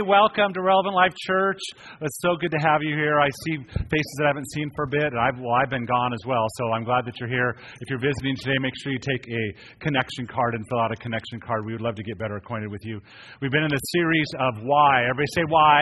welcome to Relevant Life Church. It's so good to have you here. I see faces that I haven't seen for a bit, and I've been gone as well, so I'm glad that you're here. If you're visiting today, make sure you take a connection card and fill out a connection card. We would love to get better acquainted with you. We've been in a series of why. Everybody say why.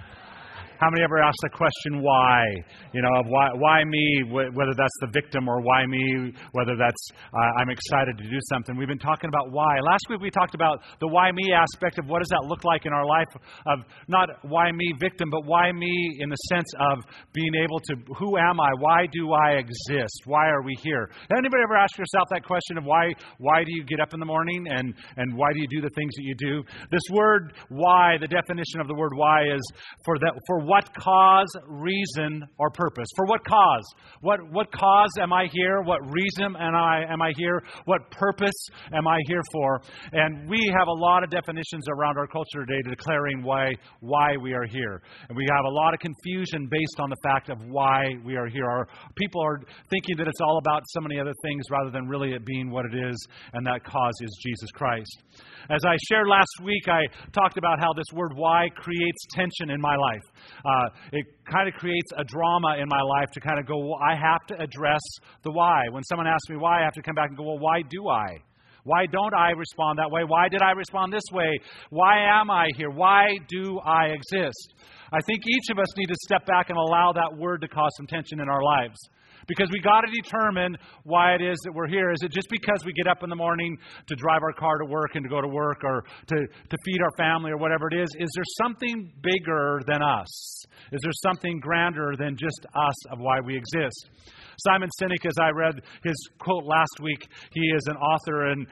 How many ever asked the question why? You know, of why me, whether that's the victim or why me, whether that's I'm excited to do something. We've been talking about why. Last week we talked about the why me aspect of what does that look like in our life, of not why me victim, but why me in the sense of being able to, who am I? Why do I exist? Why are we here? Anybody ever ask yourself that question of why do you get up in the morning and why do you do the things that you do? This word why, the definition of the word why is for what cause, reason, or purpose? For what cause? What cause am I here? What reason am I here? What purpose am I here for? And we have a lot of definitions around our culture today declaring why we are here. And we have a lot of confusion based on the fact of why we are here. Our people are thinking that it's all about so many other things rather than really it being what it is, and that cause is Jesus Christ. As I shared last week, I talked about how this word why creates tension in my life. It kind of creates a drama in my life to kind of go, well, I have to address the why. When someone asks me why, I have to come back and go, well, why do I? Why don't I respond that way? Why did I respond this way? Why am I here? Why do I exist? I think each of us need to step back and allow that word to cause some tension in our lives. Because we got to determine why it is that we're here. Is it just because we get up in the morning to drive our car to work and to go to work or to feed our family or whatever it is? Is there something bigger than us? Is there something grander than just us of why we exist? Simon Sinek, as I read his quote last week, he is an author and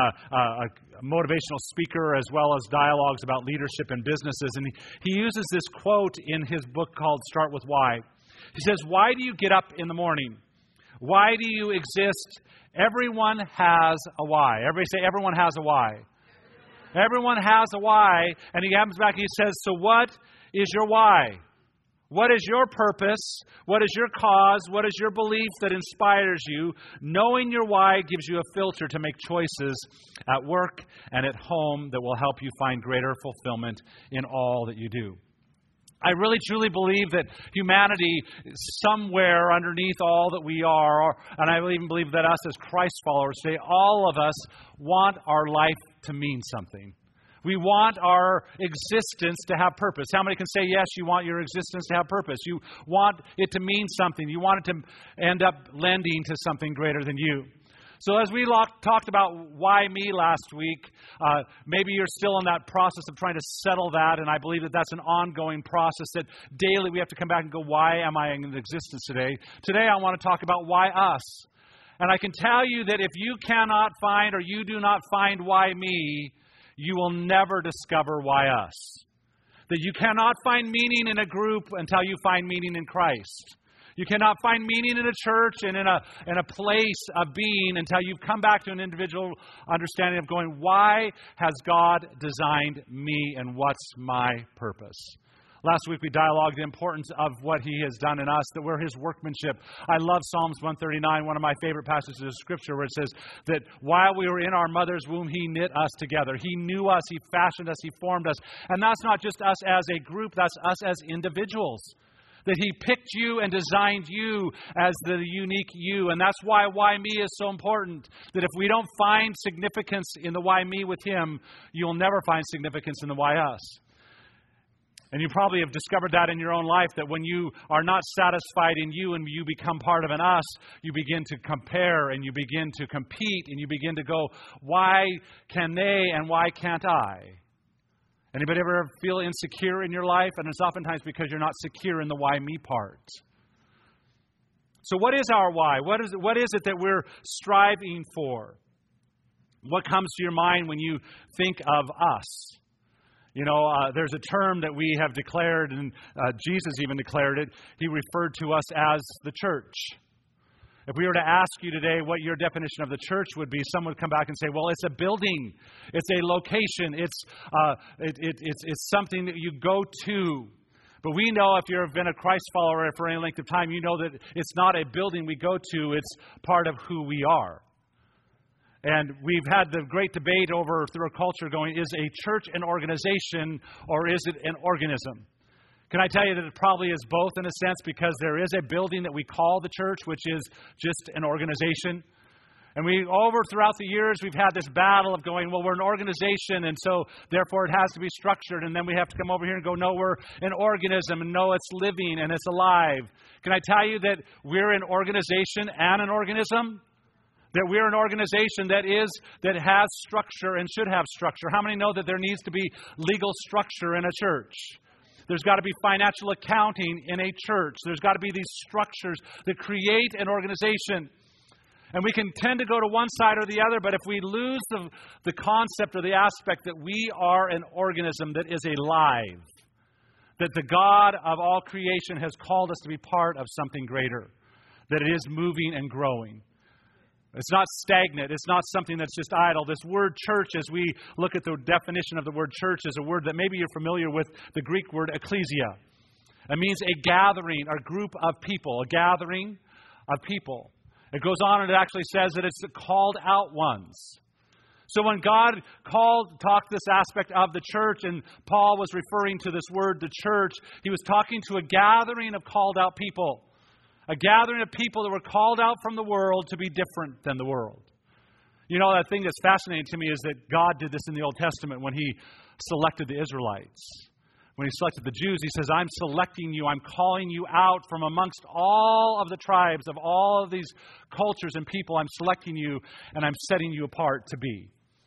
a motivational speaker as well as dialogues about leadership and businesses. And he uses this quote in his book called Start With Why. He says, why do you get up in the morning? Why do you exist? Everyone has a why. Everybody say, everyone has a why. Everyone has a why. And he comes back and he says, so what is your why? What is your purpose? What is your cause? What is your belief that inspires you? Knowing your why gives you a filter to make choices at work and at home that will help you find greater fulfillment in all that you do. I really truly believe that humanity, somewhere underneath all that we are, and I even believe that us as Christ followers today, all of us want our life to mean something. We want our existence to have purpose. How many can say, yes, you want your existence to have purpose? You want it to mean something. You want it to end up lending to something greater than you. So as we talked about why me last week, maybe you're still in that process of trying to settle that, and I believe that that's an ongoing process that daily we have to come back and go, why am I in existence today? Today I want to talk about why us. And I can tell you that if you cannot find or you do not find why me, you will never discover why us. That you cannot find meaning in a group until you find meaning in Christ. You cannot find meaning in a church and in a place of being until you've come back to an individual understanding of going, why has God designed me and what's my purpose? Last week we dialogued the importance of what He has done in us, that we're His workmanship. I love Psalms 139, one of my favorite passages of Scripture, where it says that while we were in our mother's womb, He knit us together. He knew us, He fashioned us, He formed us. And that's not just us as a group, that's us as individuals. That He picked you and designed you as the unique you. And that's why me is so important. That if we don't find significance in the why me with Him, you'll never find significance in the why us. And you probably have discovered that in your own life, that when you are not satisfied in you and you become part of an us, you begin to compare and you begin to compete and you begin to go, why can they and why can't I? Anybody ever feel insecure in your life? And it's oftentimes because you're not secure in the why me part. So what is our why? What is it that we're striving for? What comes to your mind when you think of us? You know, there's a term that we have declared, and Jesus even declared it. He referred to us as the church. If we were to ask you today what your definition of the church would be, someone would come back and say, well, it's a building, it's a location, it's something that you go to. But we know if you've been a Christ follower for any length of time, you know that it's not a building we go to, it's part of who we are. And we've had the great debate over through our culture going, is a church an organization or is it an organism? Can I tell you that it probably is both in a sense, because there is a building that we call the church, which is just an organization. And throughout the years, we've had this battle of going, well, we're an organization, and so therefore it has to be structured. And then we have to come over here and go, no, we're an organism, and no, it's living and it's alive. Can I tell you that we're an organization and an organism? That we're an organization that has structure and should have structure. How many know that there needs to be legal structure in a church? There's got to be financial accounting in a church. There's got to be these structures that create an organization. And we can tend to go to one side or the other, but if we lose the concept or the aspect that we are an organism that is alive, that the God of all creation has called us to be part of something greater, that it is moving and growing. It's not stagnant. It's not something that's just idle. This word church, as we look at the definition of the word church, is a word that maybe you're familiar with, the Greek word ecclesia. It means a gathering or group of people, a gathering of people. It goes on and it actually says that it's the called out ones. So when God talked this aspect of the church, and Paul was referring to this word, the church, he was talking to a gathering of called out people. A gathering of people that were called out from the world to be different than the world. You know, that thing that's fascinating to me is that God did this in the Old Testament when He selected the Israelites. When He selected the Jews, He says, I'm selecting you, I'm calling you out from amongst all of the tribes of all of these cultures and people. I'm selecting you and I'm setting you apart to be.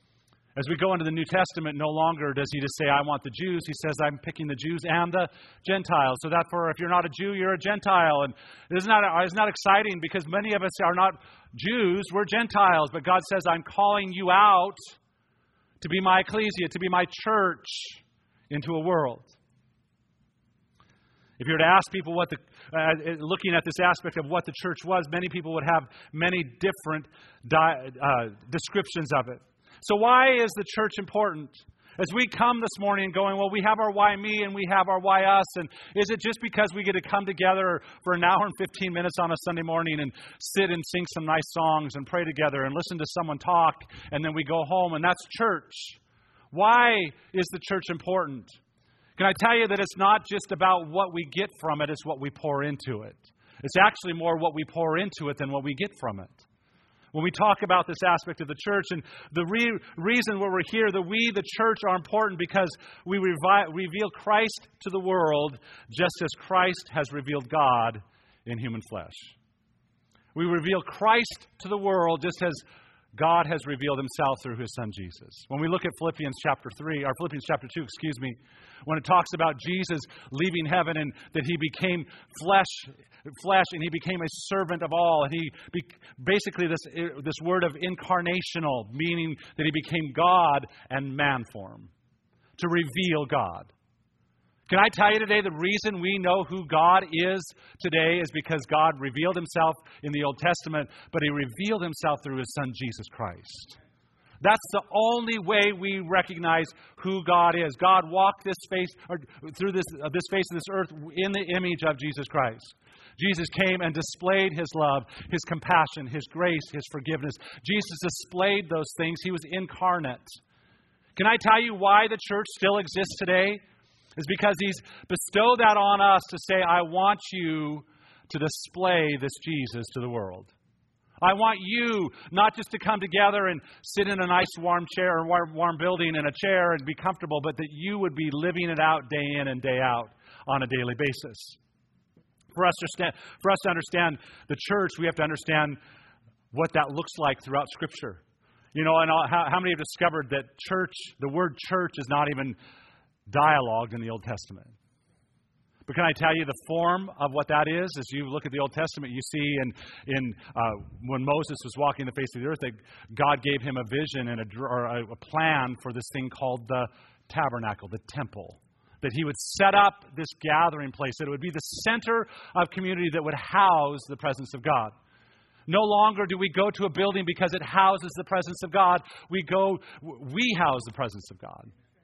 As we go into the New Testament, no longer does He just say, I want the Jews. He says, I'm picking the Jews and the Gentiles. So that if you're not a Jew, you're a Gentile. And it's not exciting because many of us are not Jews, we're Gentiles. But God says, I'm calling you out to be my ecclesia, to be my church into a world. If you were to ask people looking at this aspect of what the church was, many people would have many different descriptions of it. So why is the church important? As we come this morning going, well, we have our why me and we have our why us. And is it just because we get to come together for an hour and 15 minutes on a Sunday morning and sit and sing some nice songs and pray together and listen to someone talk and then we go home and that's church? Why is the church important? Can I tell you that it's not just about what we get from it, it's what we pour into it. It's actually more what we pour into it than what we get from it. When we talk about this aspect of the church, and the reason why we're here, that we, the church, are important because we reveal Christ to the world just as Christ has revealed God in human flesh. We reveal Christ to the world just as God has revealed Himself through His Son Jesus. When we look at Philippians chapter 2, when it talks about Jesus leaving heaven and that He became flesh and He became a servant of all. And He basically this word of incarnational, meaning that He became God and man form to reveal God. Can I tell you today the reason we know who God is today is because God revealed Himself in the Old Testament, but He revealed Himself through His Son Jesus Christ. That's the only way we recognize who God is. God walked through this face of this earth in the image of Jesus Christ. Jesus came and displayed His love, His compassion, His grace, His forgiveness. Jesus displayed those things. He was incarnate. Can I tell you why the church still exists today? It's because He's bestowed that on us to say, I want you to display this Jesus to the world. I want you not just to come together and sit in a nice warm chair or warm building in a chair and be comfortable, but that you would be living it out day in and day out on a daily basis. For us to understand the church, we have to understand what that looks like throughout Scripture. You know, and how many have discovered that the word church is not even dialogued in the Old Testament? But can I tell you the form of what that is? As you look at the Old Testament, you see when Moses was walking the face of the earth, that God gave him a vision and a plan for this thing called the tabernacle, the temple. That He would set up this gathering place, that it would be the center of community that would house the presence of God. No longer do we go to a building because it houses the presence of God. We house the presence of God.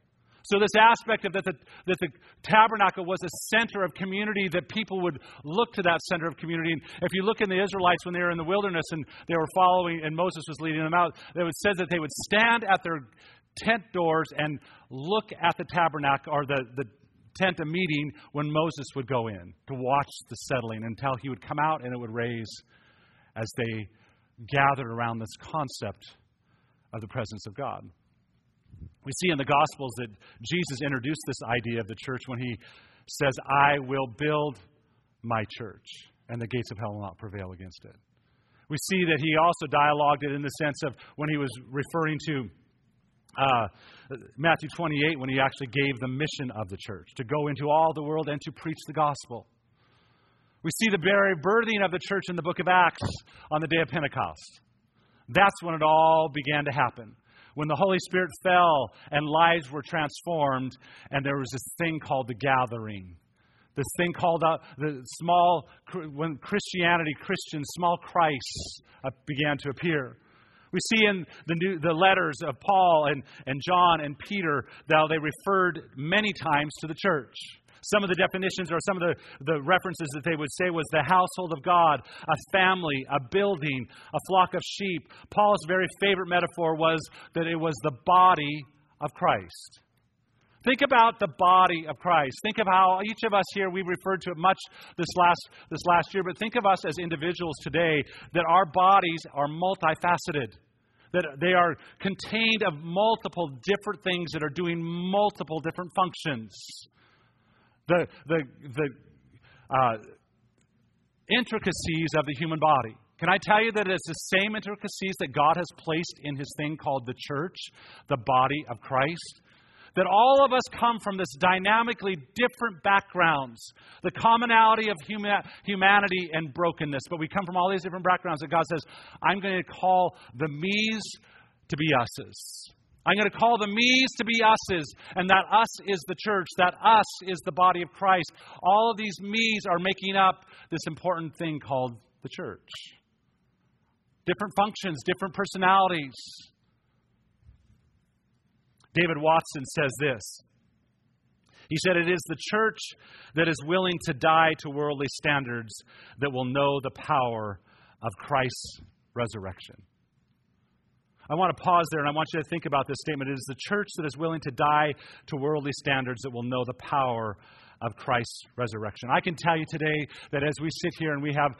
So this aspect of that the tabernacle was a center of community, that people would look to that center of community. And if you look in the Israelites when they were in the wilderness and they were following, and Moses was leading them out, it says that they would stand at their tent doors and look at the tabernacle, or the tent of meeting, when Moses would go in to watch the settling, until he would come out and it would raise as they gathered around this concept of the presence of God. We see in the Gospels that Jesus introduced this idea of the church when he says, I will build my church, and the gates of hell will not prevail against it. We see that he also dialogued it in the sense of when he was referring to Matthew 28, when he actually gave the mission of the church, to go into all the world and to preach the gospel. We see the very birthing of the church in the book of Acts on the day of Pentecost. That's when it all began to happen. When the Holy Spirit fell and lives were transformed, and there was this thing called the gathering. This thing called when Christians, small Christs began to appear. We see in the letters of Paul and John and Peter that they referred many times to the church. Some of the definitions, or some of the references that they would say, was the household of God, a family, a building, a flock of sheep. Paul's very favorite metaphor was that it was the body of Christ. Think about the body of Christ. Think of how each of us here, we've referred to it much this last year, but think of us as individuals today, that our bodies are multifaceted, that they are contained of multiple different things that are doing multiple different functions. The intricacies of the human body. Can I tell you that it's the same intricacies that God has placed in His thing called the church, the body of Christ? That all of us come from this dynamically different backgrounds. The commonality of humanity and brokenness. But we come from all these different backgrounds that God says, I'm going to call the me's to be us's. I'm going to call the me's to be us's. And that us is the church. That us is the body of Christ. All of these me's are making up this important thing called the church. Different functions, different personalities. David Watson says this. He said, it is the church that is willing to die to worldly standards that will know the power of Christ's resurrection. I want to pause there, and I want you to think about this statement. It is the church that is willing to die to worldly standards that will know the power of Christ's resurrection. I can tell you today that as we sit here and we have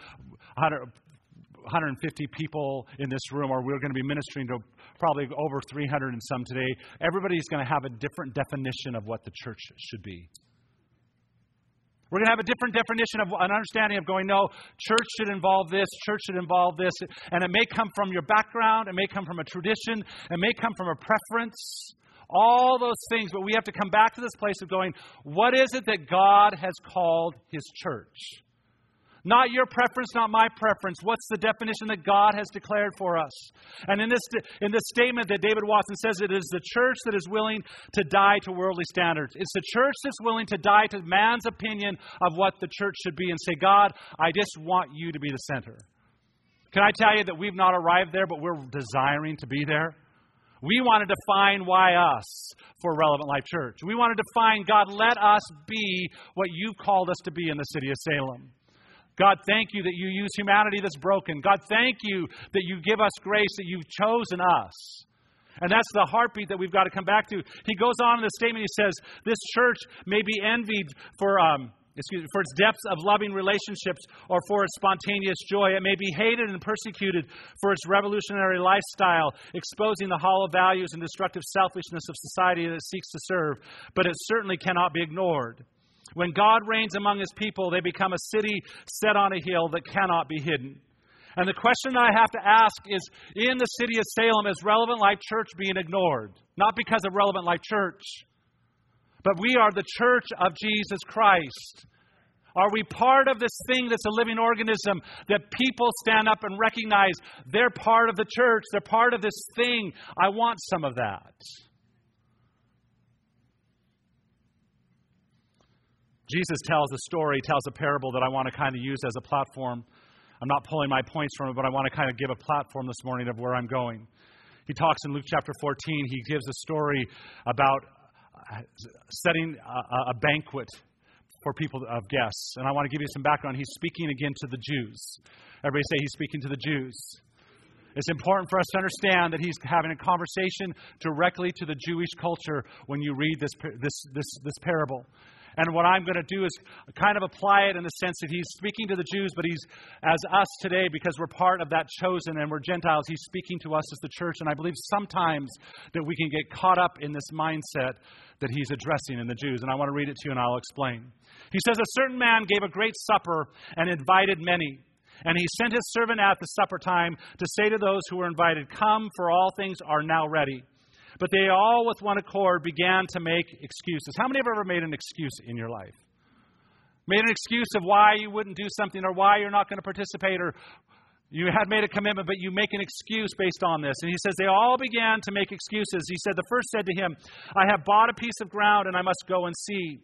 150 people in this room, or we're going to be ministering to probably over 300 and some today, everybody's going to have a different definition of what the church should be. We're going to have a different definition of an understanding of going, no, church should involve this, church should involve this. And it may come from your background, it may come from a tradition, it may come from a preference, all those things. But we have to come back to this place of going, what is it that God has called His church? Not your preference, not my preference. What's the definition that God has declared for us? And in this statement that David Watson says, it is the church that is willing to die to worldly standards. It's the church that's willing to die to man's opinion of what the church should be and say, God, I just want you to be the center. Can I tell you that we've not arrived there, but we're desiring to be there? We want to define why us for Relevant Life Church. We want to define, God, let us be what you've called us to be in the city of Salem. God, thank you that you use humanity that's broken. God, thank you that you give us grace, that you've chosen us. And that's the heartbeat that we've got to come back to. He goes on in the statement, he says, this church may be envied for its depths of loving relationships or for its spontaneous joy. It may be hated and persecuted for its revolutionary lifestyle, exposing the hollow values and destructive selfishness of society that it seeks to serve. But it certainly cannot be ignored. When God reigns among His people, they become a city set on a hill that cannot be hidden. And the question I have to ask is, in the city of Salem, is Relevant Life Church being ignored? Not because of Relevant Life Church, but we are the church of Jesus Christ. Are we part of this thing that's a living organism that people stand up and recognize they're part of the church, they're part of this thing? I want some of that. Jesus tells a story, tells a parable that I want to kind of use as a platform. I'm not pulling my points from it, but I want to kind of give a platform this morning of where I'm going. He talks in Luke chapter 14. He gives a story about setting a banquet for people of guests. And I want to give you some background. He's speaking again to the Jews. Everybody say he's speaking to the Jews. It's important for us to understand that he's having a conversation directly to the Jewish culture when you read this parable. And what I'm going to do is kind of apply it in the sense that he's speaking to the Jews, but he's, as us today, because we're part of that chosen and we're Gentiles, he's speaking to us as the church. And I believe sometimes that we can get caught up in this mindset that he's addressing in the Jews. And I want to read it to you and I'll explain. He says, a certain man gave a great supper and invited many. And he sent his servant at the supper time to say to those who were invited, come, for all things are now ready. But they all with one accord began to make excuses. How many have ever made an excuse in your life? Made an excuse of why you wouldn't do something or why you're not going to participate, or you had made a commitment, but you make an excuse based on this. And he says they all began to make excuses. He said, the first said to him, I have bought a piece of ground and I must go and see.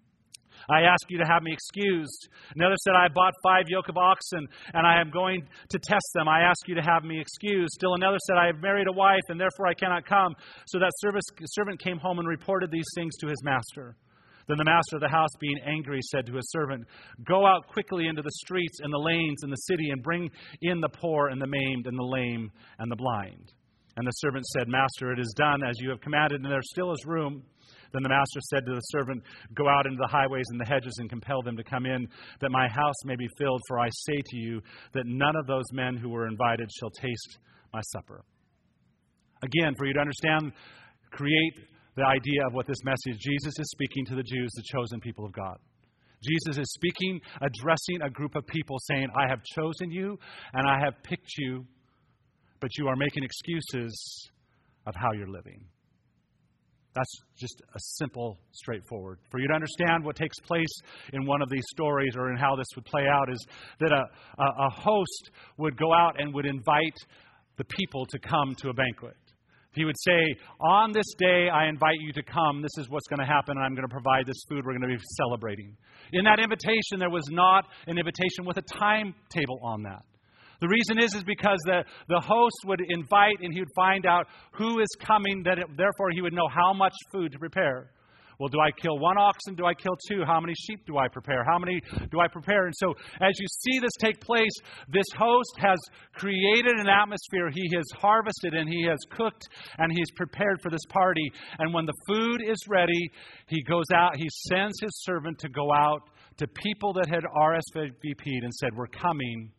I ask you to have me excused. Another said, I bought 5 yoke of oxen, and I am going to test them. I ask you to have me excused. Still another said, I have married a wife, and therefore I cannot come. So that servant came home and reported these things to his master. Then the master of the house, being angry, said to his servant, go out quickly into the streets and the lanes in the city, and bring in the poor and the maimed and the lame and the blind. And the servant said, Master, it is done as you have commanded, and there still is room. Then the master said to the servant, go out into the highways and the hedges and compel them to come in, that my house may be filled. For I say to you that none of those men who were invited shall taste my supper. Again, for you to understand, create the idea of what this message, Jesus is speaking to the Jews, the chosen people of God. Jesus is speaking, addressing a group of people, saying, I have chosen you and I have picked you, but you are making excuses of how you're living. That's just a simple, straightforward. For you to understand what takes place in one of these stories or in how this would play out is that a host would go out and would invite the people to come to a banquet. He would say, on this day, I invite you to come. This is what's going to happen, and I'm going to provide this food we're going to be celebrating. In that invitation, there was not an invitation with a timetable on that. The reason is because the host would invite and he would find out who is coming, therefore he would know how much food to prepare. Well, do I kill 1 oxen? Do I kill 2? How many sheep do I prepare? How many do I prepare? And so as you see this take place, this host has created an atmosphere. He has harvested and he has cooked and he's prepared for this party. And when the food is ready, he goes out, he sends his servant to go out to people that had RSVP'd and said, we're coming.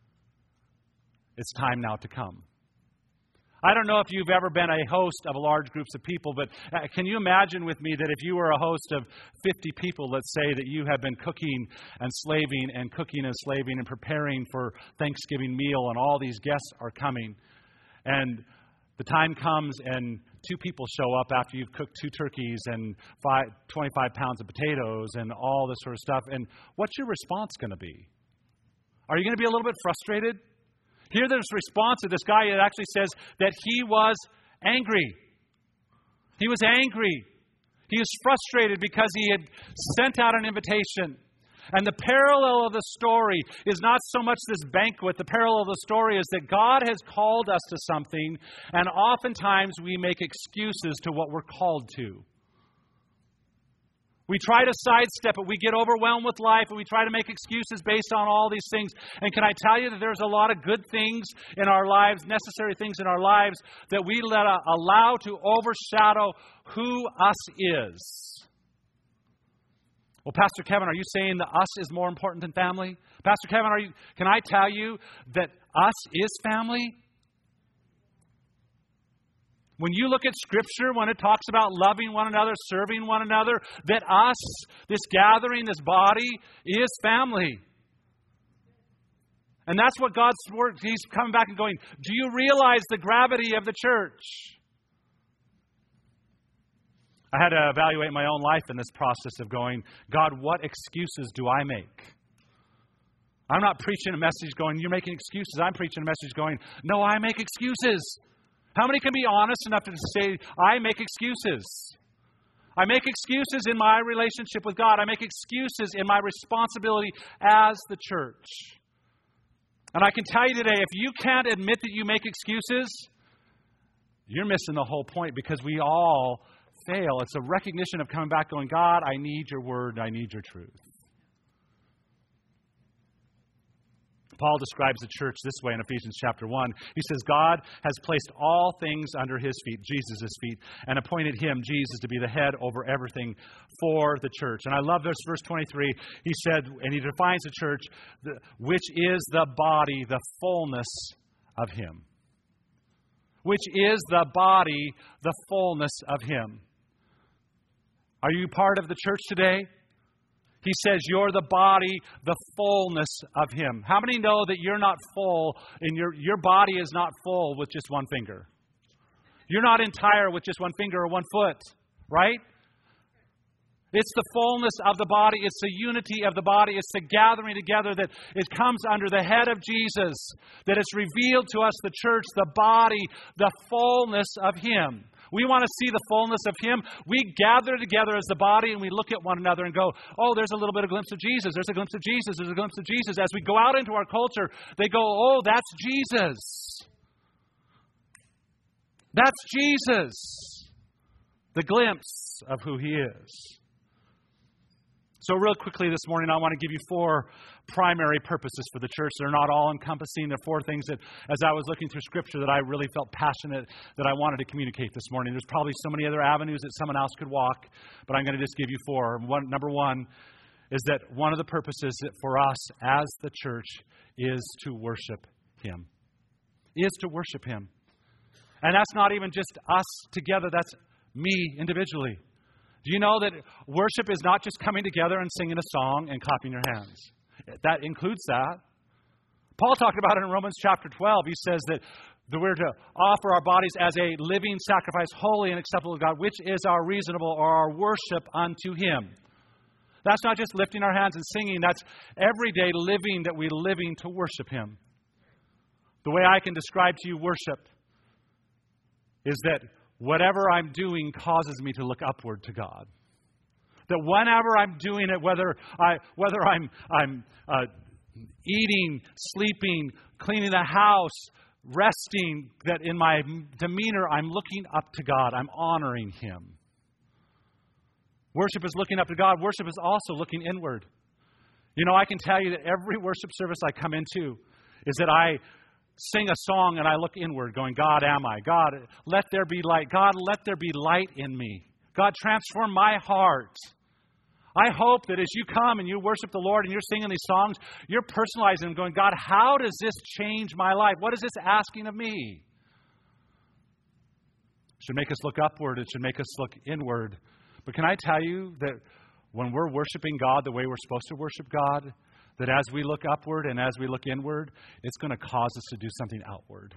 It's time now to come. I don't know if you've ever been a host of large groups of people, but can you imagine with me that if you were a host of 50 people, let's say, that you have been cooking and slaving and preparing for Thanksgiving meal, and all these guests are coming, and the time comes and 2 people show up after you've cooked 2 turkeys and 25 pounds of potatoes and all this sort of stuff, and what's your response going to be? Are you going to be a little bit frustrated? Here there's response to this guy. It actually says that he was angry. He was angry. He was frustrated because he had sent out an invitation. And the parallel of the story is not so much this banquet. The parallel of the story is that God has called us to something, and oftentimes we make excuses to what we're called to. We try to sidestep it. We get overwhelmed with life and we try to make excuses based on all these things. And can I tell you that there's a lot of good things in our lives, necessary things in our lives, that we allow to overshadow who us is. Well, Pastor Kevin, are you saying that us is more important than family? Pastor Kevin, can I tell you that us is family? When you look at Scripture, when it talks about loving one another, serving one another, that us, this gathering, this body, is family. And that's what God's Word, He's coming back and going, do you realize the gravity of the church? I had to evaluate my own life in this process of going, God, what excuses do I make? I'm not preaching a message going, you're making excuses. I'm preaching a message going, no, I make excuses. How many can be honest enough to say, I make excuses? I make excuses in my relationship with God. I make excuses in my responsibility as the church. And I can tell you today, if you can't admit that you make excuses, you're missing the whole point, because we all fail. It's a recognition of coming back going, God, I need your word. I need your truth. Paul describes the church this way in Ephesians chapter 1. He says, God has placed all things under his feet, Jesus' feet, and appointed him, Jesus, to be the head over everything for the church. And I love this verse 23. He said, and he defines the church, which is the body, the fullness of him. Which is the body, the fullness of him. Are you part of the church today? He says you're the body, the fullness of him. How many know that you're not full and your body is not full with just one finger? You're not entire with just one finger or one foot, right? It's the fullness of the body. It's the unity of the body. It's the gathering together that it comes under the head of Jesus. That it's revealed to us, the church, the body, the fullness of him. We want to see the fullness of him. We gather together as the body and we look at one another and go, oh, there's a little bit of glimpse of Jesus. There's a glimpse of Jesus. There's a glimpse of Jesus. As we go out into our culture, they go, oh, that's Jesus. That's Jesus. The glimpse of who he is. So real quickly this morning, I want to give you 4 primary purposes for the church. They're not all encompassing. They're 4 things that, as I was looking through Scripture, that I really felt passionate that I wanted to communicate this morning. There's probably so many other avenues that someone else could walk, but I'm going to just give you 4. Number 1 is that one of the purposes that for us as the church is to worship him. Is to worship him. And that's not even just us together. That's me individually. Do you know that worship is not just coming together and singing a song and clapping your hands? That includes that. Paul talked about it in Romans chapter 12. He says that we're to offer our bodies as a living sacrifice, holy and acceptable to God, which is our reasonable or our worship unto him. That's not just lifting our hands and singing. That's everyday living that we're living to worship him. The way I can describe to you worship is that whatever I'm doing causes me to look upward to God. That whenever I'm doing it, whether I'm eating, sleeping, cleaning the house, resting, that in my demeanor I'm looking up to God. I'm honoring him. Worship is looking up to God. Worship is also looking inward. You know, I can tell you that every worship service I come into is that I sing a song and I look inward going, God, am I? God, let there be light. God, let there be light in me. God, transform my heart. I hope that as you come and you worship the Lord and you're singing these songs, you're personalizing them going, God, how does this change my life? What is this asking of me? It should make us look upward. It should make us look inward. But can I tell you that when we're worshiping God the way we're supposed to worship God, that as we look upward and as we look inward, it's going to cause us to do something outward.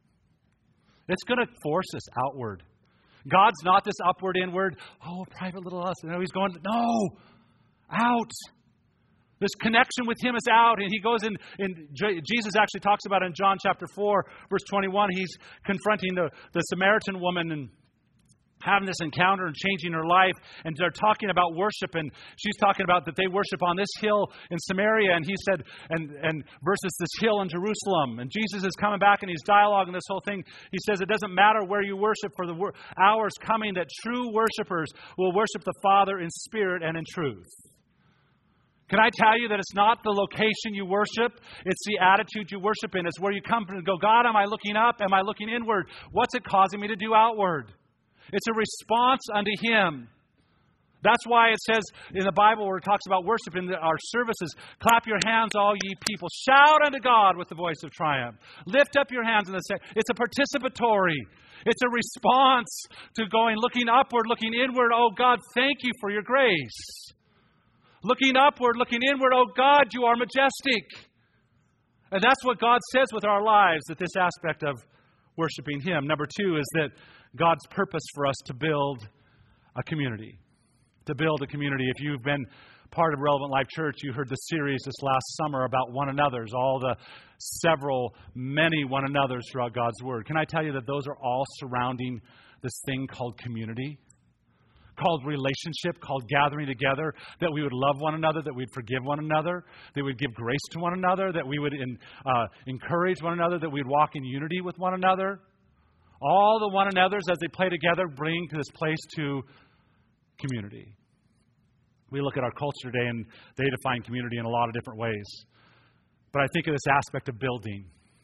It's going to force us outward. God's not this upward, inward, oh, private little us. No, he's going, no, out. This connection with him is out. And he goes in Jesus actually talks about it in John chapter 4, verse 21. He's confronting the Samaritan woman and having this encounter and changing her life. And they're talking about worship. And she's talking about that they worship on this hill in Samaria. And he said, and versus this hill in Jerusalem. And Jesus is coming back and he's dialoguing this whole thing. He says, it doesn't matter where you worship, for the hour's coming that true worshipers will worship the Father in spirit and in truth. Can I tell you that it's not the location you worship, it's the attitude you worship in. It's where you come and go, God, am I looking up? Am I looking inward? What's it causing me to do outward? It's a response unto him. That's why it says in the Bible where it talks about worship in our services, clap your hands, all ye people. Shout unto God with the voice of triumph. Lift up your hands in the same. It's a participatory. It's a response to going, looking upward, looking inward. Oh God, thank you for your grace. Looking upward, looking inward. Oh God, you are majestic. And that's what God says with our lives, that this aspect of worshiping him. Number 2 is that God's purpose for us to build a community. To build a community. If you've been part of Relevant Life Church, you heard the series this last summer about one another's, all the many one another's throughout God's Word. Can I tell you that those are all surrounding this thing called community? Called relationship, called gathering together, that we would love one another, that we'd forgive one another, that we'd give grace to one another, that we would encourage one another, that we'd walk in unity with one another. All the one another's as they play together bring to this place to community. We look at our culture today and they define community in a lot of different ways. But I think of this aspect of building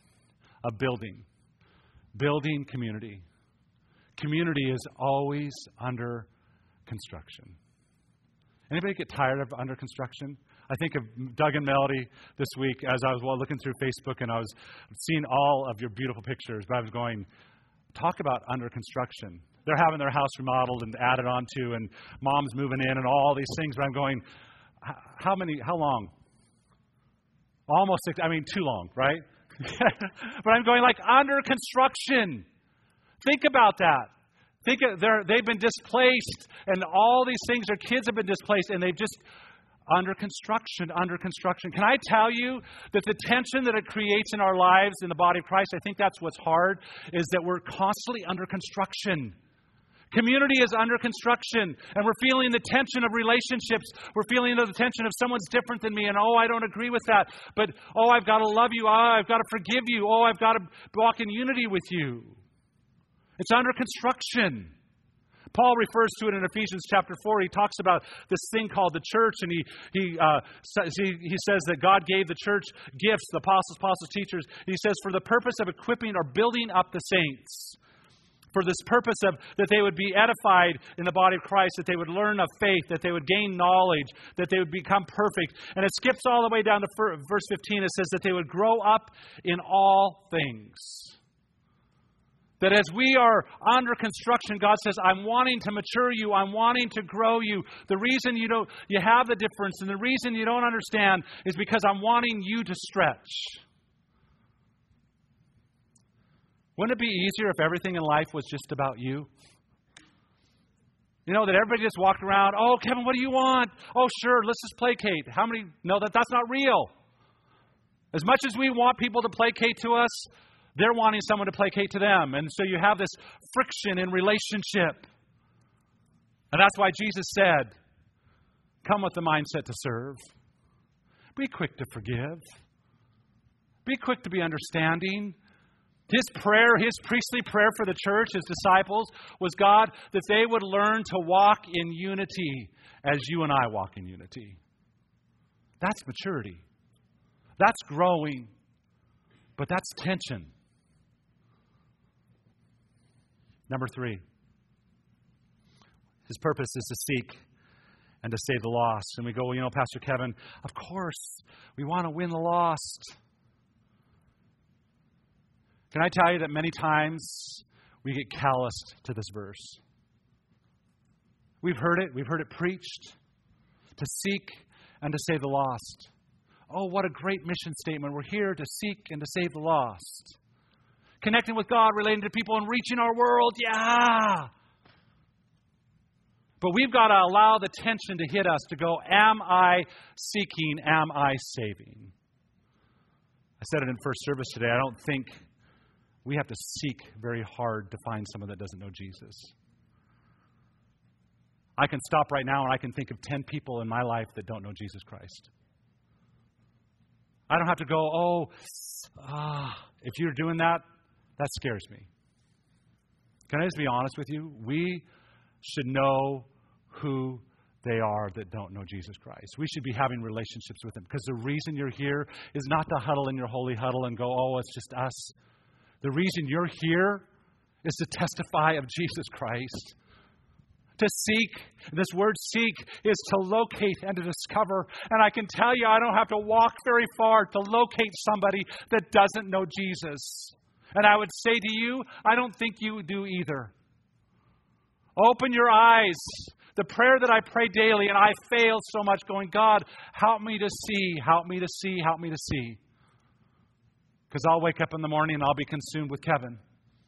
community. Community is always under construction. Anybody get tired of under construction? I think of Doug and Melody this week as I was looking through Facebook and I was seeing all of your beautiful pictures, but I was going, talk about under construction. They're having their house remodeled and added onto, and mom's moving in and all these things, but I'm going, how long? Almost too long, right? But I'm going like under construction. Think about that. They've been displaced and all these things, their kids have been displaced and they've just under construction. Can I tell you that the tension that it creates in our lives in the body of Christ, I think that's what's hard, is that we're constantly under construction. Community is under construction, and we're feeling the tension of relationships. We're feeling the tension of someone's different than me, and I don't agree with that. But, I've got to love you. I've got to forgive you. I've got to walk in unity with you. It's under construction. Paul refers to it in Ephesians chapter 4. He talks about this thing called the church, and he says that God gave the church gifts, the apostles, teachers. He says, for the purpose of equipping or building up the saints. For this purpose of that they would be edified in the body of Christ, that they would learn of faith, that they would gain knowledge, that they would become perfect. And it skips all the way down to verse 15. It says that they would grow up in all things. That as we are under construction, God says, I'm wanting to mature you. I'm wanting to grow you. The reason you have the difference and the reason you don't understand is because I'm wanting you to stretch. Wouldn't it be easier if everything in life was just about you? That everybody just walked around, Kevin, what do you want? Sure, let's just placate. How many? No, that's not real. As much as we want people to placate to us, they're wanting someone to placate to them. And so you have this friction in relationship. And that's why Jesus said, come with the mindset to serve. Be quick to forgive. Be quick to be understanding. His prayer, his priestly prayer for the church, his disciples, was God, that they would learn to walk in unity as you and I walk in unity. That's maturity. That's growing. But that's tension. Number 3. His purpose is to seek and to save the lost. And we go, Pastor Kevin, of course, we want to win the lost. Can I tell you that many times we get calloused to this verse? We've heard it preached, to seek and to save the lost. Oh, what a great mission statement. We're here to seek and to save the lost. Connecting with God, relating to people, and reaching our world. Yeah! But we've got to allow the tension to hit us to go, am I seeking, am I saving? I said it in first service today. I don't think we have to seek very hard to find someone that doesn't know Jesus. I can stop right now and I can think of 10 people in my life that don't know Jesus Christ. I don't have to go, if you're doing that, that scares me. Can I just be honest with you? We should know who they are that don't know Jesus Christ. We should be having relationships with them, because the reason you're here is not to huddle in your holy huddle and go, it's just us. The reason you're here is to testify of Jesus Christ. To seek, this word seek is to locate and to discover. And I can tell you, I don't have to walk very far to locate somebody that doesn't know Jesus. And I would say to you, I don't think you do either. Open your eyes. The prayer that I pray daily, and I fail so much going, God, help me to see, help me to see, help me to see. Because I'll wake up in the morning and I'll be consumed with Kevin.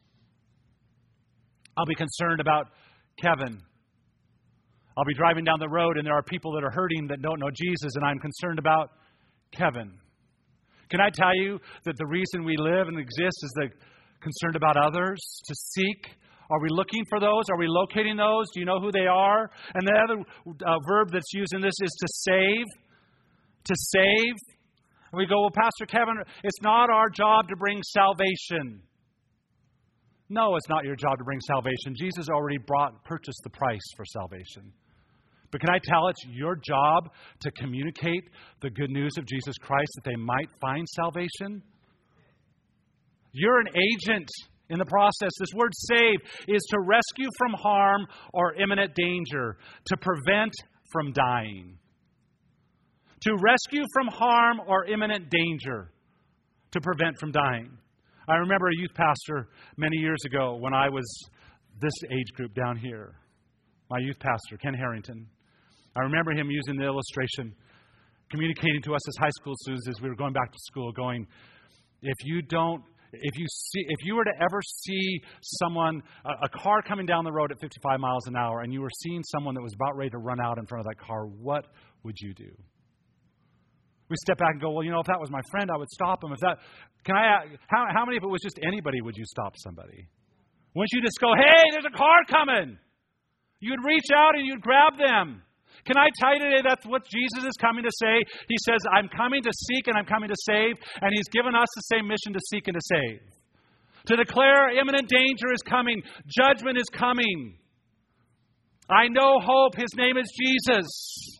I'll be concerned about Kevin. I'll be driving down the road and there are people that are hurting that don't know Jesus, and I'm concerned about Kevin. Can I tell you that the reason we live and exist is the concerned about others, to seek? Are we looking for those? Are we locating those? Do you know who they are? And the other verb that's used in this is to save. To save. And we go, Pastor Kevin, it's not our job to bring salvation. No, it's not your job to bring salvation. Jesus already purchased the price for salvation. But can I tell it's your job to communicate the good news of Jesus Christ that they might find salvation? You're an agent in the process. This word save is to rescue from harm or imminent danger, to prevent from dying. To rescue from harm or imminent danger, to prevent from dying. I remember a youth pastor many years ago when I was this age group down here. My youth pastor, Ken Harrington. I remember him using the illustration, communicating to us as high school students as we were going back to school, going, if you were to ever see someone, a car coming down the road at 55 miles an hour, and you were seeing someone that was about ready to run out in front of that car, what would you do? We step back and go, well, if that was my friend, I would stop him. How many, if it was just anybody, would you stop somebody? Wouldn't you just go, hey, there's a car coming? You'd reach out and you'd grab them. Can I tell you today that's what Jesus is coming to say? He says, I'm coming to seek and I'm coming to save, and He's given us the same mission to seek and to save. To declare imminent danger is coming. Judgment is coming. I know hope. His name is Jesus.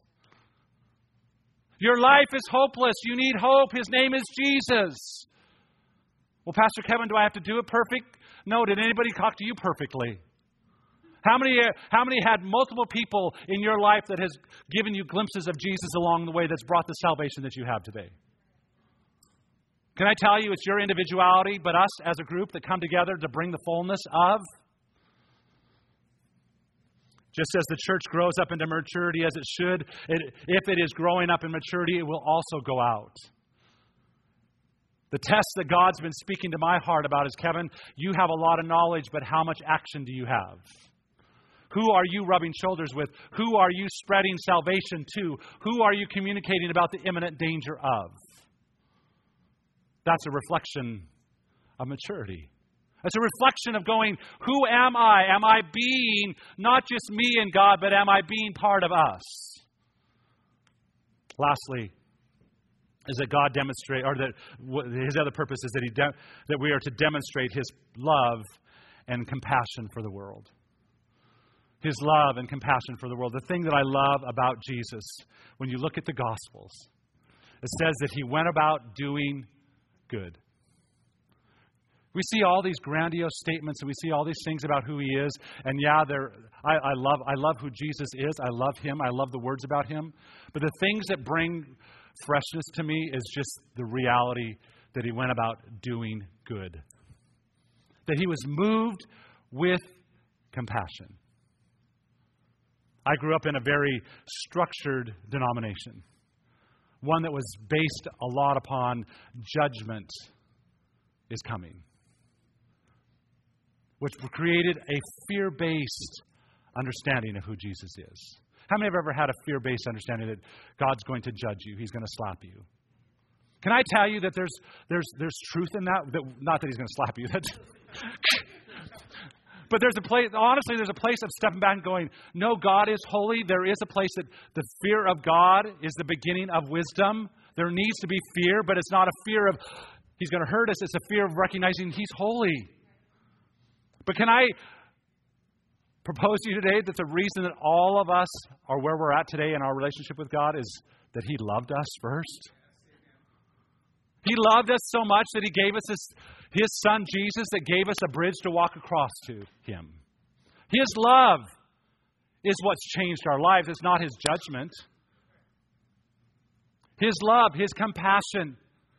Your life is hopeless. You need hope. His name is Jesus. Well, Pastor Kevin, do I have to do it perfect? No. Did anybody talk to you perfectly? How many had multiple people in your life that has given you glimpses of Jesus along the way that's brought the salvation that you have today? Can I tell you it's your individuality, but us as a group that come together to bring the fullness of? Just as the church grows up into maturity as it should, if it is growing up in maturity, it will also go out. The test that God's been speaking to my heart about is, Kevin, you have a lot of knowledge, but how much action do you have? Who are you rubbing shoulders with? Who are you spreading salvation to? Who are you communicating about the imminent danger of? That's a reflection of maturity. It's a reflection of going, who am I? Am I being not just me and God, but am I being part of us? Lastly, is that God demonstrate, or that His other purpose is that we are to demonstrate His love and compassion for the world. His love and compassion for the world. The thing that I love about Jesus, when you look at the Gospels, it says that He went about doing good. We see all these grandiose statements and we see all these things about who He is. And yeah, I love who Jesus is. I love Him. I love the words about Him. But the things that bring freshness to me is just the reality that He went about doing good. That He was moved with compassion. I grew up in a very structured denomination. One that was based a lot upon judgment is coming. Which created a fear-based understanding of who Jesus is. How many have ever had a fear-based understanding that God's going to judge you? He's going to slap you. Can I tell you that there's truth in that? Not that He's going to slap you. But there's a place of stepping back and going, no, God is holy. There is a place that the fear of God is the beginning of wisdom. There needs to be fear, but it's not a fear of He's going to hurt us. It's a fear of recognizing He's holy. But can I propose to you today that the reason that all of us are where we're at today in our relationship with God is that He loved us first? He loved us so much that He gave us His Son, Jesus, that gave us a bridge to walk across to Him. His love is what's changed our lives. It's not His judgment. His love, His compassion.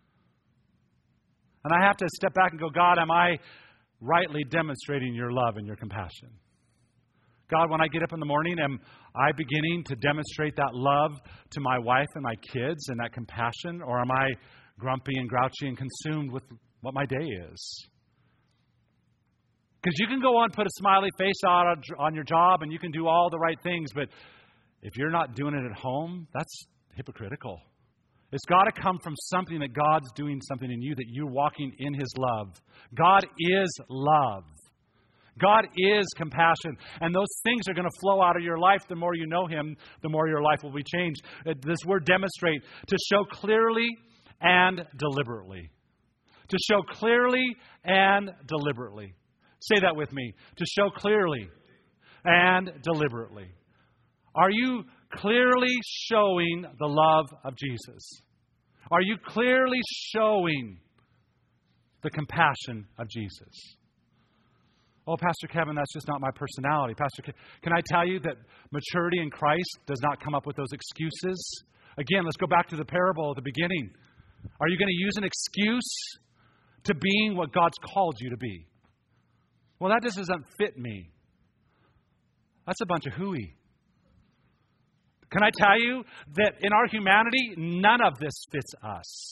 And I have to step back and go, God, am I rightly demonstrating Your love and Your compassion? God, when I get up in the morning, am I beginning to demonstrate that love to my wife and my kids and that compassion? Or am I grumpy and grouchy and consumed with what my day is? Because you can go on, put a smiley face on your job, and you can do all the right things, but if you're not doing it at home, that's hypocritical. It's got to come from something that God's doing something in you, that you're walking in His love. God is love. God is compassion. And those things are going to flow out of your life. The more you know Him, the more your life will be changed. This word demonstrate, to show clearly and deliberately. To show clearly and deliberately. Say that with me. To show clearly and deliberately. Are you clearly showing the love of Jesus? Are you clearly showing the compassion of Jesus? Oh, Pastor Kevin, that's just not my personality. Pastor, can I tell you that maturity in Christ does not come up with those excuses? Again, let's go back to the parable at the beginning. Are you going to use an excuse to being what God's called you to be? Well, that just doesn't fit me. That's a bunch of hooey. Can I tell you that in our humanity, none of this fits us?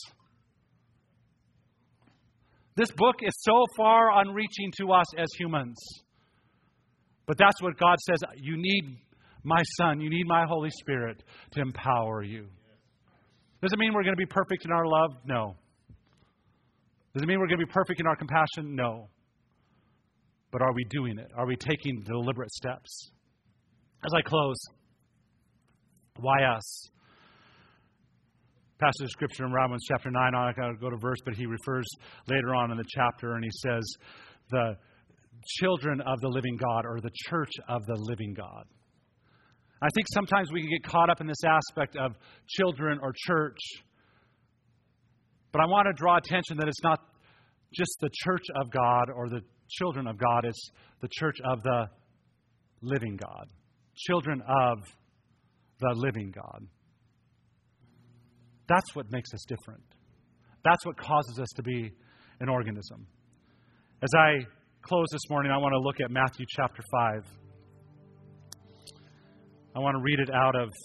This book is so far unreaching to us as humans. But that's what God says. You need my Son. You need my Holy Spirit to empower you. Does it mean we're going to be perfect in our love? No. Does it mean we're going to be perfect in our compassion? No. But are we doing it? Are we taking deliberate steps? As I close, why us? Passage of Scripture in Romans chapter 9, I'm not going to go to verse, but he refers later on in the chapter, and he says, the children of the living God, or the church of the living God. I think sometimes we can get caught up in this aspect of children or church, but I want to draw attention that it's not just the church of God or the children of God, it's the church of the living God. Children of the living God. That's what makes us different. That's what causes us to be an organism. As I close this morning, I want to look at Matthew chapter 5. I want to read it out of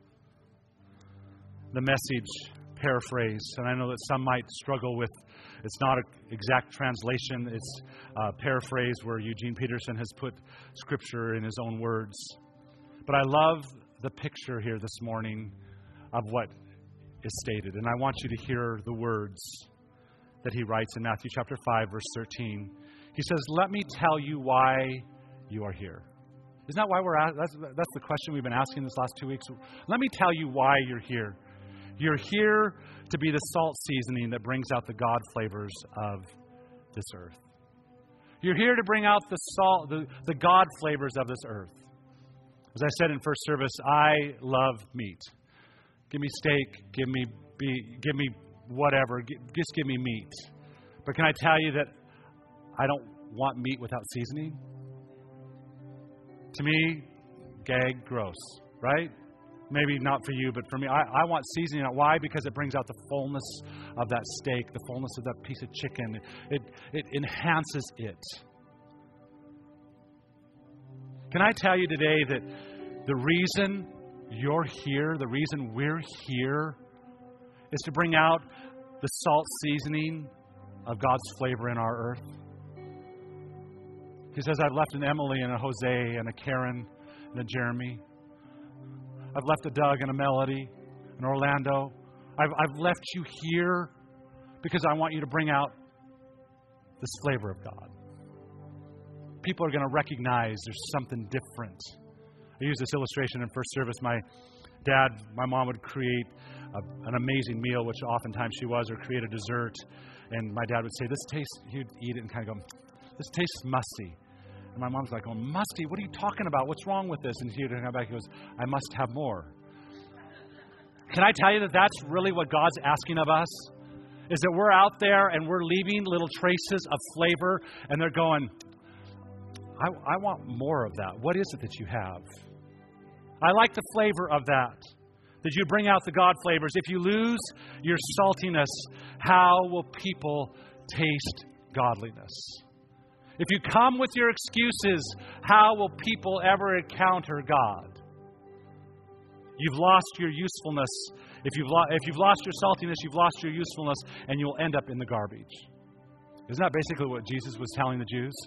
the Message paraphrase. And I know that some might struggle with, it's not an exact translation. It's a paraphrase where Eugene Peterson has put Scripture in his own words. But I love the picture here this morning of what is stated. And I want you to hear the words that he writes in Matthew chapter 5, verse 13. He says, "Let me tell you why you are here." Isn't that why we're at? That's the question we've been asking this last 2 weeks. Let me tell you why you're here. You're here to be the salt seasoning that brings out the God flavors of this earth. You're here to bring out the salt, the God flavors of this earth. As I said in first service, I love meat. Give me steak, give me whatever, just give me meat. But can I tell you that I don't want meat without seasoning? To me, gag, gross, right? Maybe not for you, but for me, I want seasoning. Why? Because it brings out the fullness of that steak, the fullness of that piece of chicken. It enhances it. Can I tell you today that the reason you're here, the reason we're here, is to bring out the salt seasoning of God's flavor in our earth? He says, I've left an Emily and a Jose and a Karen and a Jeremy. I've left a Doug and a Melody, an Orlando. I've left you here because I want you to bring out this flavor of God. People are going to recognize there's something different. I used this illustration in first service. My mom would create an amazing meal, which oftentimes she was, or create a dessert. And my dad would say, he'd eat it and kind of go, this tastes musty. And my mom's like, oh, musty? What are you talking about? What's wrong with this? And he would come back and goes, I must have more. Can I tell you that that's really what God's asking of us? Is that we're out there and we're leaving little traces of flavor, and they're going, I want more of that. What is it that you have? I like the flavor of that you bring out the God flavors. If you lose your saltiness, how will people taste godliness? If you come with your excuses, how will people ever encounter God? You've lost your usefulness. If you've lost your saltiness, you've lost your usefulness, and you'll end up in the garbage. Isn't that basically what Jesus was telling the Jews?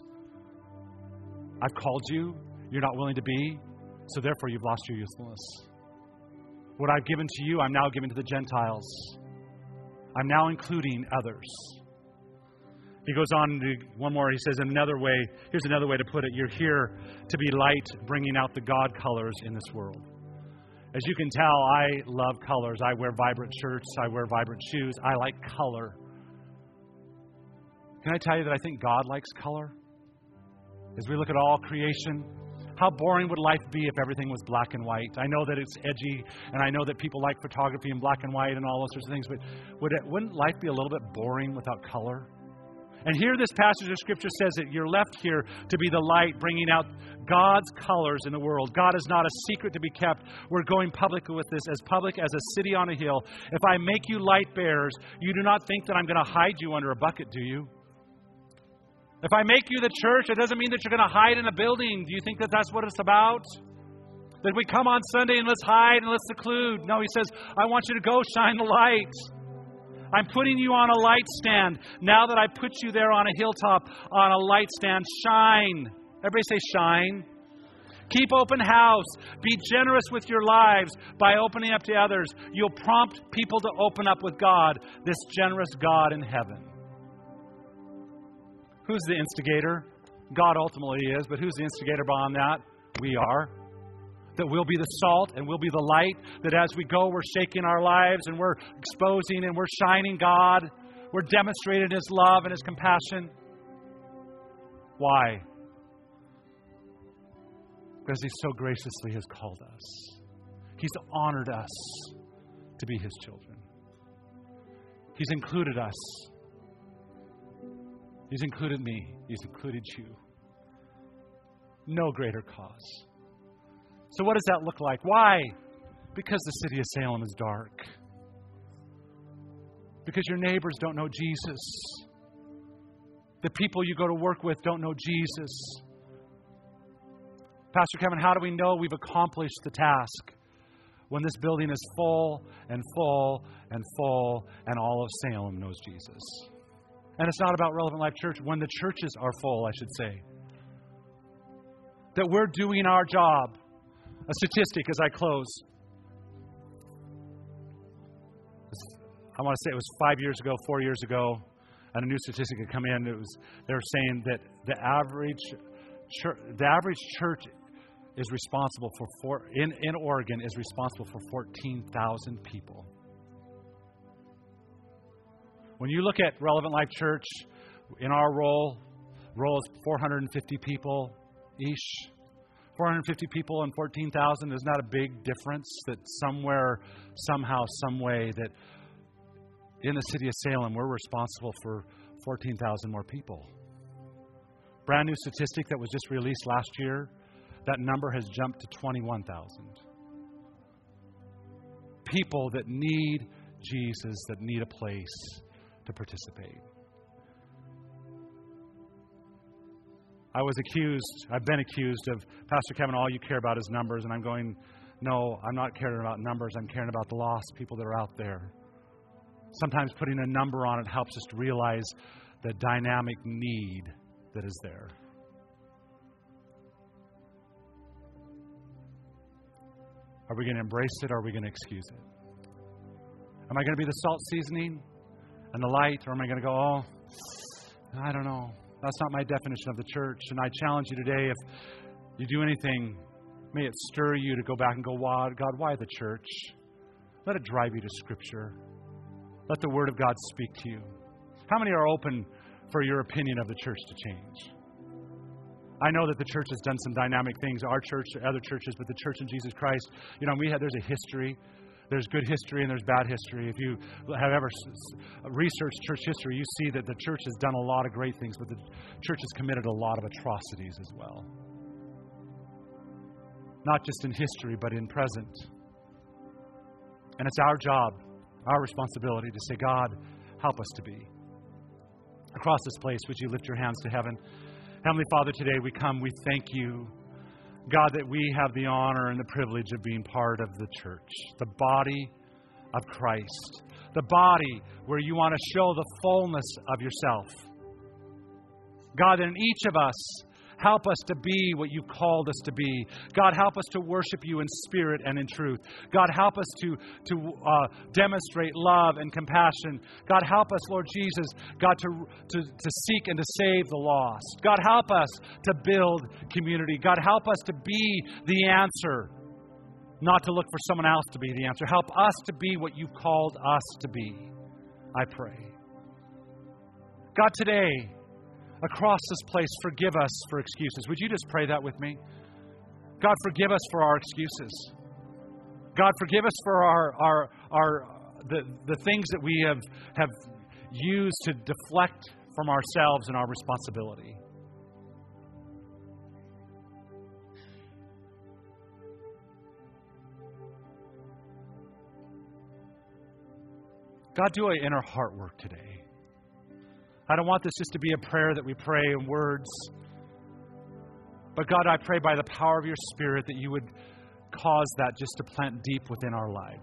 I've called you. You're not willing to be. So therefore, you've lost your usefulness. What I've given to you, I'm now giving to the Gentiles. I'm now including others. He goes on to one more. He says, here's another way to put it. You're here to be light, bringing out the God colors in this world. As you can tell, I love colors. I wear vibrant shirts. I wear vibrant shoes. I like color. Can I tell you that I think God likes color? As we look at all creation, how boring would life be if everything was black and white? I know that it's edgy, and I know that people like photography in black and white and all those sorts of things, but wouldn't life be a little bit boring without color? And here this passage of Scripture says that you're left here to be the light, bringing out God's colors in the world. God is not a secret to be kept. We're going public with this, as public as a city on a hill. If I make you light bearers, you do not think that I'm going to hide you under a bucket, do you? If I make you the church, it doesn't mean that you're going to hide in a building. Do you think that that's what it's about? That we come on Sunday and let's hide and let's seclude. No, he says, I want you to go shine the light. I'm putting you on a light stand. Now that I put you there on a hilltop, on a light stand, shine. Everybody say shine. Keep open house. Be generous with your lives by opening up to others. You'll prompt people to open up with God, this generous God in heaven. Who's the instigator? God ultimately is, but who's the instigator beyond that? We are. That we'll be the salt and we'll be the light. That as we go, we're shaking our lives and we're exposing and we're shining God. We're demonstrating His love and His compassion. Why? Because He so graciously has called us. He's honored us to be His children. He's included us. He's included me. He's included you. No greater cause. So what does that look like? Why? Because the city of Salem is dark. Because your neighbors don't know Jesus. The people you go to work with don't know Jesus. Pastor Kevin, how do we know we've accomplished the task? When this building is full and full and full and all of Salem knows Jesus. And it's not about Relevant Life Church. When the churches are full, I should say. That we're doing our job. A statistic as I close. I want to say it was 5 years ago, 4 years ago, and a new statistic had come in. They were saying that the average church is responsible in Oregon is responsible for 14,000 people. When you look at Relevant Life Church, in our role is 450 people each. 450 people and 14,000 is not a big difference. That somewhere, somehow, some way, that in the city of Salem, we're responsible for 14,000 more people. Brand new statistic that was just released last year, that number has jumped to 21,000. People that need Jesus, that need a place to participate. I've been accused of, Pastor Kevin, all you care about is numbers. And I'm going, no, I'm not caring about numbers. I'm caring about the lost people that are out there. Sometimes putting a number on it helps us to realize the dynamic need that is there. Are we going to embrace it or are we going to excuse it? Am I going to be the salt seasoning and the light, or am I going to go, oh, I don't know. That's not my definition of the church. And I challenge you today, if you do anything, may it stir you to go back and go, God, why the church? Let it drive you to Scripture. Let the Word of God speak to you. How many are open for your opinion of the church to change? I know that the church has done some dynamic things, our church, other churches, but the church in Jesus Christ, there's a history. There's good history and there's bad history. If you have ever researched church history, you see that the church has done a lot of great things, but the church has committed a lot of atrocities as well. Not just in history, but in present. And it's our job, our responsibility to say, God, help us to be. Across this place, would you lift your hands to heaven? Heavenly Father, today we come, we thank you, God, that we have the honor and the privilege of being part of the church, the body of Christ, the body where you want to show the fullness of yourself. God, in each of us, help us to be what you've called us to be. God, help us to worship you in spirit and in truth. God, help us to demonstrate love and compassion. God, help us, Lord Jesus, God, to seek and to save the lost. God, help us to build community. God, help us to be the answer, not to look for someone else to be the answer. Help us to be what you've called us to be, I pray. God, today, across this place, forgive us for excuses. Would you just pray that with me? God, forgive us for our excuses. God, forgive us for the things that we have used to deflect from ourselves and our responsibility. God, do an inner heart work today. I don't want this just to be a prayer that we pray in words. But God, I pray by the power of your Spirit that you would cause that just to plant deep within our lives.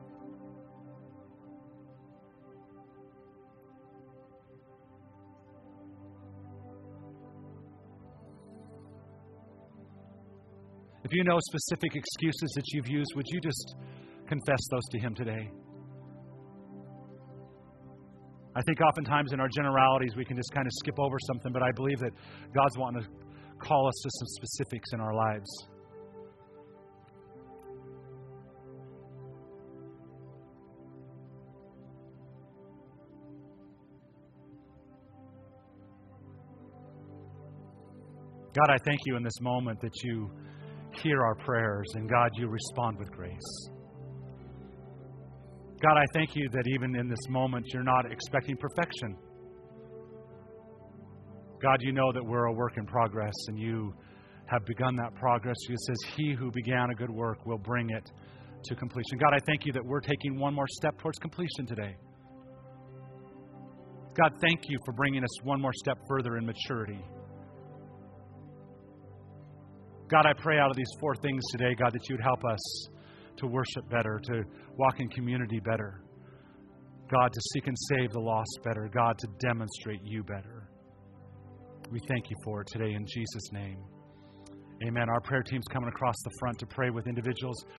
If you know specific excuses that you've used, would you just confess those to Him today? I think oftentimes in our generalities we can just kind of skip over something, but I believe that God's wanting to call us to some specifics in our lives. God, I thank you in this moment that you hear our prayers, and God, you respond with grace. God, I thank you that even in this moment, you're not expecting perfection. God, you know that we're a work in progress, and you have begun that progress. It says, he who began a good work will bring it to completion. God, I thank you that we're taking one more step towards completion today. God, thank you for bringing us one more step further in maturity. God, I pray out of these 4 things today, God, that you would help us to worship better, to walk in community better. God, to seek and save the lost better. God, to demonstrate you better. We thank you for it today in Jesus' name. Amen. Our prayer team's coming across the front to pray with individuals.